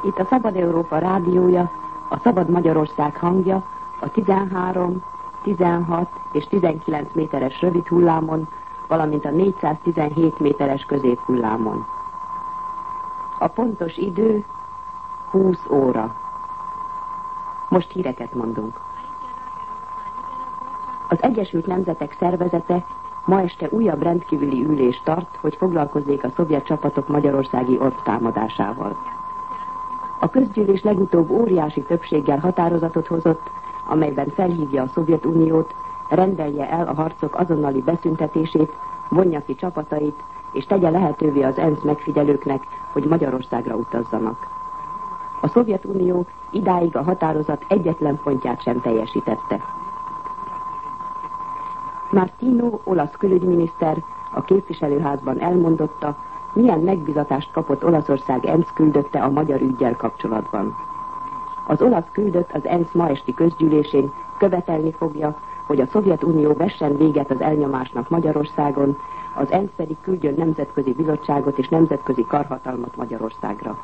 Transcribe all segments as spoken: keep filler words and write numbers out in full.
Itt a Szabad Európa rádiója, a Szabad Magyarország hangja a tizenhárom, tizenhat és tizenkilenc méteres rövid hullámon, valamint a négyszáztizenhét méteres középhullámon. A pontos idő húsz óra. Most híreket mondunk. Az Egyesült Nemzetek Szervezete ma este újabb rendkívüli ülést tart, hogy foglalkozzék a szovjet csapatok magyarországi orvtámadásával. A közgyűlés legutóbb óriási többséggel határozatot hozott, amelyben felhívja a Szovjetuniót, rendelje el a harcok azonnali beszüntetését, vonja ki csapatait, és tegye lehetővé az ENSZ megfigyelőknek, hogy Magyarországra utazzanak. A Szovjetunió idáig a határozat egyetlen pontját sem teljesítette. Martino, olasz külügyminiszter a képviselőházban elmondotta, milyen megbizatást kapott Olaszország ENSZ küldötte a magyar üggyel kapcsolatban. Az olasz küldött az ENSZ ma esti közgyűlésén követelni fogja, hogy a Szovjetunió vessen véget az elnyomásnak Magyarországon, az ENSZ pedig küldjön nemzetközi bizottságot és nemzetközi karhatalmat Magyarországra.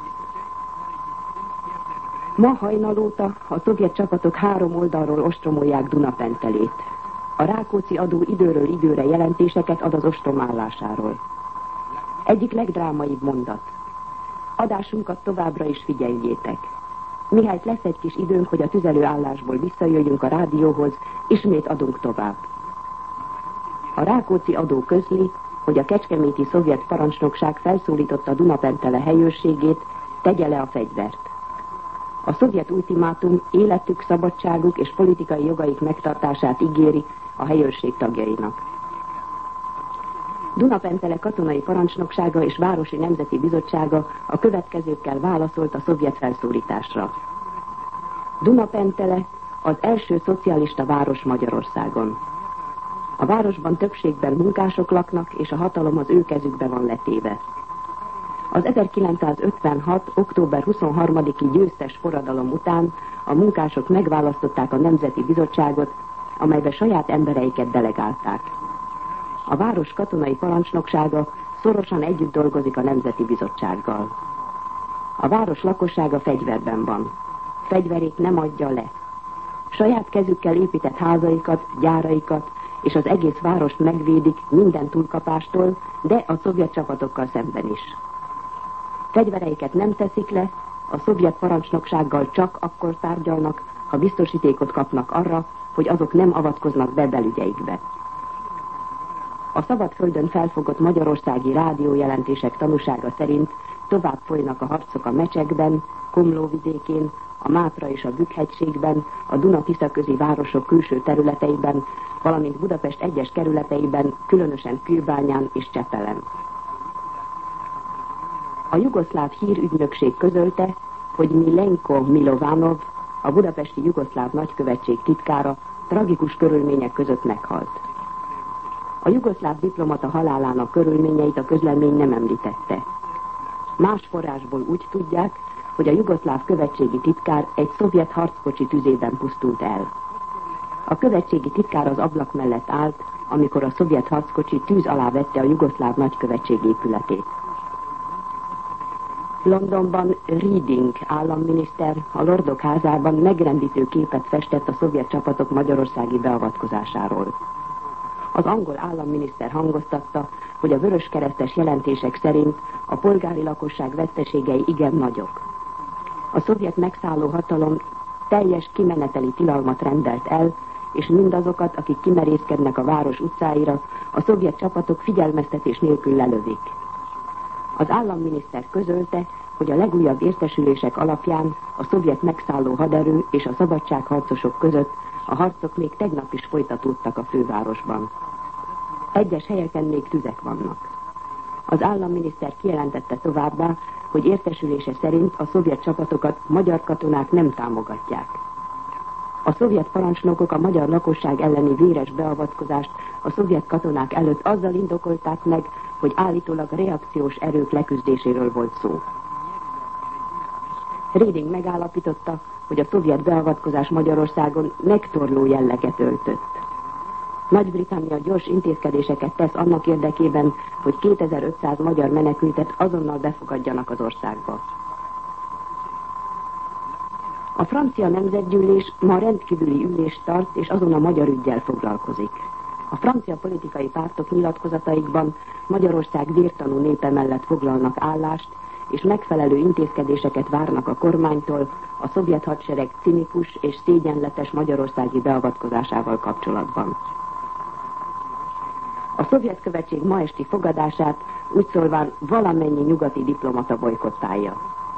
Ma hajnal óta a szovjet csapatok három oldalról ostromolják Dunapentelét. A Rákóczi adó időről időre jelentéseket ad az ostrom állásáról. Egyik legdrámaibb mondat. Adásunkat továbbra is figyeljétek. Mihelyt lesz egy kis időnk, hogy a tüzelőállásból visszajöjjünk a rádióhoz, ismét adunk tovább. A Rákóczi adó közli, hogy a kecskeméti szovjet parancsnokság felszólította Dunapentele helyőrségét, tegye le a fegyvert. A szovjet ultimátum életük, szabadságuk és politikai jogaik megtartását ígéri a helyőrség tagjainak. Dunapentele katonai parancsnoksága és városi nemzeti bizottsága a következőkkel válaszolt a szovjet felszólításra. Dunapentele az első szocialista város Magyarországon. A városban többségben munkások laknak, és a hatalom az ő kezükbe van letéve. Az ezerkilencszázötvenhat. október huszonharmadiki győztes forradalom után a munkások megválasztották a Nemzeti Bizottságot, amelybe saját embereiket delegálták. A város katonai parancsnoksága szorosan együtt dolgozik a Nemzeti Bizottsággal. A város lakossága fegyverben van. Fegyverét nem adja le. Saját kezükkel épített házaikat, gyáraikat és az egész várost megvédik minden túlkapástól, de a szovjet csapatokkal szemben is. Fegyvereiket nem teszik le, a szovjet parancsnoksággal csak akkor tárgyalnak, ha biztosítékot kapnak arra, hogy azok nem avatkoznak be belügyeikbe. A szabadföldön felfogott magyarországi rádiójelentések tanúsága szerint tovább folynak a harcok a Mecsekben, Komló vidékén, a Mátra és a Bükk-hegységben, a Duna-Tisza közi városok külső területeiben, valamint Budapest egyes kerületeiben, különösen Kőbányán és Csepelen. A jugoszláv hírügynökség közölte, hogy Milenko Milovanov, a budapesti jugoszláv nagykövetség titkára tragikus körülmények között meghalt. A jugoszláv diplomata halálának körülményeit a közlemény nem említette. Más forrásból úgy tudják, hogy a jugoszláv követségi titkár egy szovjet harckocsi tüzében pusztult el. A követségi titkár az ablak mellett állt, amikor a szovjet harckocsi tűz alá vette a jugoszláv nagykövetség épületét. Londonban Reading államminiszter a Lordok házában megrendítő képet festett a szovjet csapatok magyarországi beavatkozásáról. Az angol államminiszter hangoztatta, hogy a vöröskeresztes jelentések szerint a polgári lakosság veszteségei igen nagyok. A szovjet megszálló hatalom teljes kimeneteli tilalmat rendelt el, és mindazokat, akik kimerészkednek a város utcáira, a szovjet csapatok figyelmeztetés nélkül lelövik. Az államminiszter közölte, hogy a legújabb értesülések alapján a szovjet megszálló haderő és a szabadságharcosok között a harcok még tegnap is folytatódtak a fővárosban. Egyes helyeken még tüzek vannak. Az államminiszter kijelentette továbbá, hogy értesülése szerint a szovjet csapatokat magyar katonák nem támogatják. A szovjet parancsnokok a magyar lakosság elleni véres beavatkozást a szovjet katonák előtt azzal indokolták meg, hogy állítólag reakciós erők leküzdéséről volt szó. Reding megállapította, hogy a szovjet beavatkozás Magyarországon megtorló jelleget öltött. Nagy-Britannia gyors intézkedéseket tesz annak érdekében, hogy kétezer-ötszáz magyar menekültet azonnal befogadjanak az országba. A francia nemzetgyűlés ma rendkívüli ülést tart, és azon a magyar üggyel foglalkozik. A francia politikai pártok nyilatkozataikban Magyarország vértanú népe mellett foglalnak állást, és megfelelő intézkedéseket várnak a kormánytól a szovjet hadsereg cinikus és szégyenletes magyarországi beavatkozásával kapcsolatban. A szovjet követség ma esti fogadását úgy szólván valamennyi nyugati diplomata bojkottálja.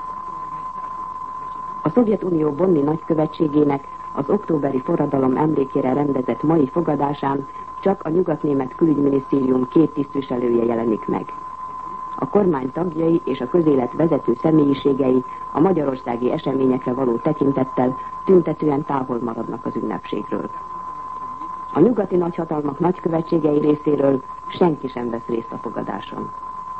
A Szovjetunió Bonni nagykövetségének az októberi forradalom emlékére rendezett mai fogadásán csak a nyugatnémet külügyminisztérium két tisztviselője jelenik meg. A kormány tagjai és a közélet vezető személyiségei a magyarországi eseményekre való tekintettel tüntetően távol maradnak az ünnepségről. A nyugati nagyhatalmak nagykövetségei részéről senki sem vesz részt a fogadáson.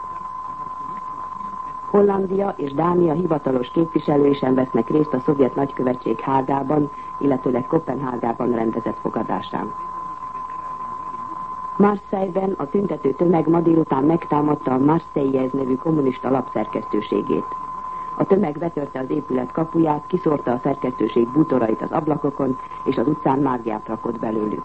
Hollandia és Dánia hivatalos képviselői sem vesznek részt a szovjet nagykövetség Hágában, illetőleg Koppenhágában rendezett fogadásán. Marseille-ben a tüntető tömeg ma délután megtámadta a Marseillaise nevű kommunista lapszerkesztőségét. A tömeg betörte az épület kapuját, kiszórta a szerkesztőség bútorait az ablakokon, és az utcán mágiát rakott belőlük.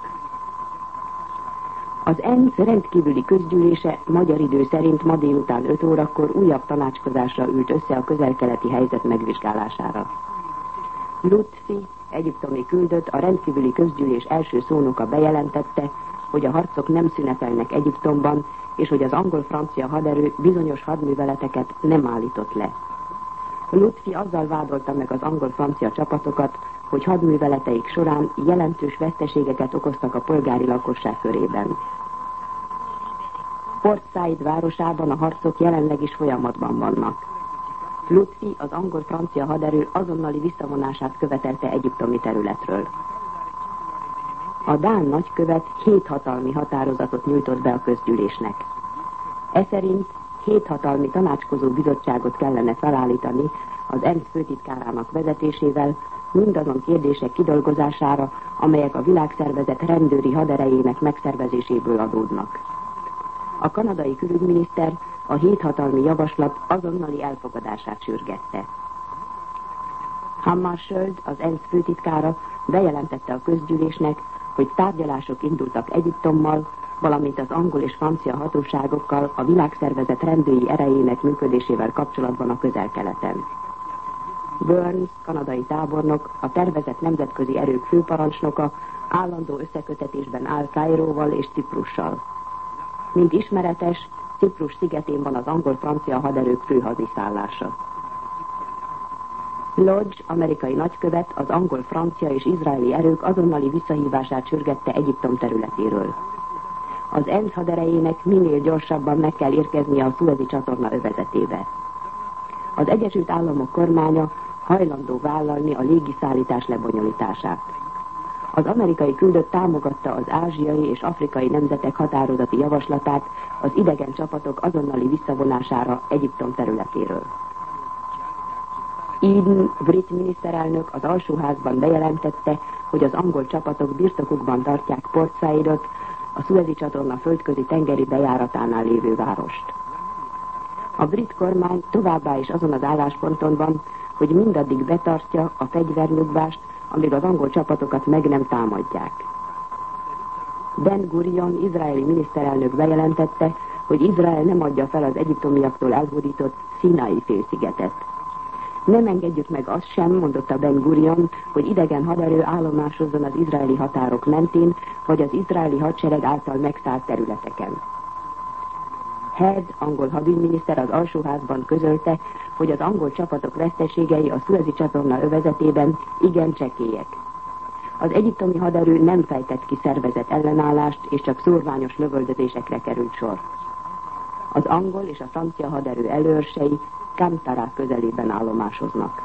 Az ENSZ rendkívüli közgyűlése magyar idő szerint ma délután öt órakor újabb tanácskozásra ült össze a közel-keleti helyzet megvizsgálására. Lutfi, egyiptomi küldött, a rendkívüli közgyűlés első szónoka bejelentette, hogy a harcok nem szünetelnek Egyiptomban, és hogy az angol-francia haderő bizonyos hadműveleteket nem állított le. Lutfi azzal vádolta meg az angol-francia csapatokat, hogy hadműveleteik során jelentős veszteségeket okoztak a polgári lakosság körében. Port Said városában a harcok jelenleg is folyamatban vannak. Lutfi az angol-francia haderő azonnali visszavonását követelte egyiptomi területről. A dán nagykövet hét hatalmi határozatot nyújtott be a közgyűlésnek. E szerint hét hatalmi tanácskozó bizottságot kellene felállítani az ENSZ főtitkárának vezetésével, mindazon kérdések kidolgozására, amelyek a világszervezet rendőri haderejének megszervezéséből adódnak. A kanadai külügyminiszter a hét hatalmi javaslat azonnali elfogadását sürgette. Hammarskjöld, az ENSZ főtitkára bejelentette a közgyűlésnek, hogy tárgyalások indultak Egyiptommal, valamint az angol és francia hatóságokkal a világszervezet rendőri erejének működésével kapcsolatban a közel-keleten. Burns, kanadai tábornok, a tervezett nemzetközi erők főparancsnoka állandó összekötetésben áll Kairóval és Ciprussal. Mint ismeretes, Ciprus szigetén van az angol-francia haderők főhadiszállása. Lodge, amerikai nagykövet, az angol-francia és izraeli erők azonnali visszahívását sürgette Egyiptom területéről. Az ENSZ haderejének minél gyorsabban meg kell érkeznie a Szuezi csatorna övezetébe. Az Egyesült Államok kormánya hajlandó vállalni a légiszállítás lebonyolítását. Az amerikai küldött támogatta az ázsiai és afrikai nemzetek határozati javaslatát az idegen csapatok azonnali visszavonására Egyiptom területéről. Eden brit miniszterelnök az alsóházban bejelentette, hogy az angol csapatok birtokukban tartják Port Saidot, a Szuezi csatorna földközi tengeri bejáratánál lévő várost. A brit kormány továbbá is azon az állásponton van, hogy mindaddig betartja a fegyvernyugvást, amíg az angol csapatokat meg nem támadják. Ben Gurion, izraeli miniszterelnök bejelentette, hogy Izrael nem adja fel az egyiptomiaktól elhódított Színai félszigetet. Nem engedjük meg azt sem, mondotta Ben Gurion, hogy idegen haderő állomásozzon az izraeli határok mentén, vagy az izraeli hadsereg által megszállt területeken. Head, angol hadügyminiszter az alsóházban közölte, hogy az angol csapatok veszteségei a Szuezi csatorna övezetében igen csekélyek. Az egyiptomi haderő nem fejtett ki szervezett ellenállást, és csak szórványos lövöldözésekre került sor. Az angol és a francia haderő előörsei Kantara közelében állomásoznak.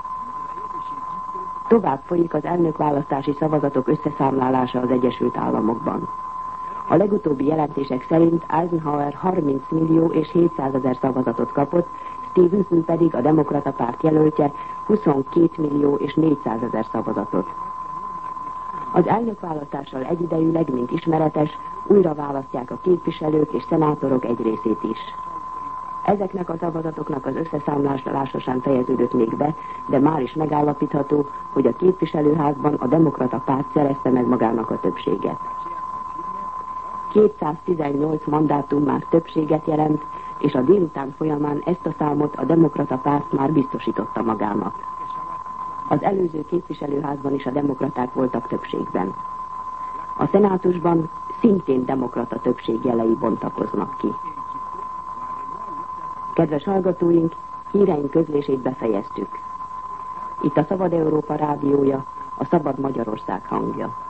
Tovább folyik az elnökválasztási szavazatok összeszámlálása az Egyesült Államokban. A legutóbbi jelentések szerint Eisenhower harminc millió és hétszázezer szavazatot kapott, Stevenson pedig, a demokrata párt jelöltje, huszonkét millió és négyszázezer szavazatot. Az elnökválasztással egyidejűleg, mint ismeretes, újra választják a képviselők és szenátorok egy részét is. Ezeknek a szavazatoknak az összeszámlálása sem fejeződött még be, de már is megállapítható, hogy a képviselőházban a Demokrata Párt szerezte meg magának a többséget. kétszáztizennyolc mandátum már többséget jelent, és a délután folyamán ezt a számot a Demokrata Párt már biztosította magának. Az előző képviselőházban is a demokraták voltak többségben. A szenátusban szintén demokrata többség jelei bontakoznak ki. Kedves hallgatóink, híreink közlését befejeztük. Itt a Szabad Európa rádiója, a Szabad Magyarország hangja.